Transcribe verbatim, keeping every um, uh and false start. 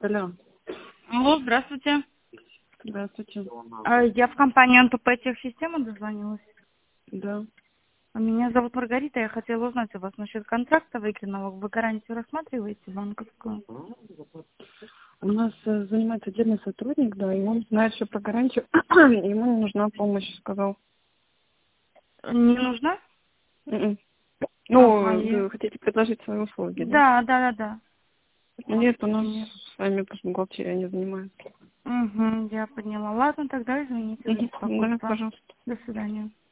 Алло. Алло, здравствуйте. Здравствуйте. А, Я в компанию эн пэ пэ Техсистема дозвонилась. Да. А Меня зовут Маргарита, я хотела узнать у вас насчет контракта выкинного. Вы гарантию рассматриваете банковскую? У нас э, занимается отдельный сотрудник, да, и он знает все про гарантию. Ему не нужна помощь, сказал. Не нужна? М-м. Ага, Ну, я... вы хотите предложить свои услуги, да? Да, да, да, да. Нет, у нас Нет. с вами просто бухгалтерия не занимается. Угу, я поняла. Ладно, тогда извините за Мгм. Да, беспокойство. пожалуйста. До свидания.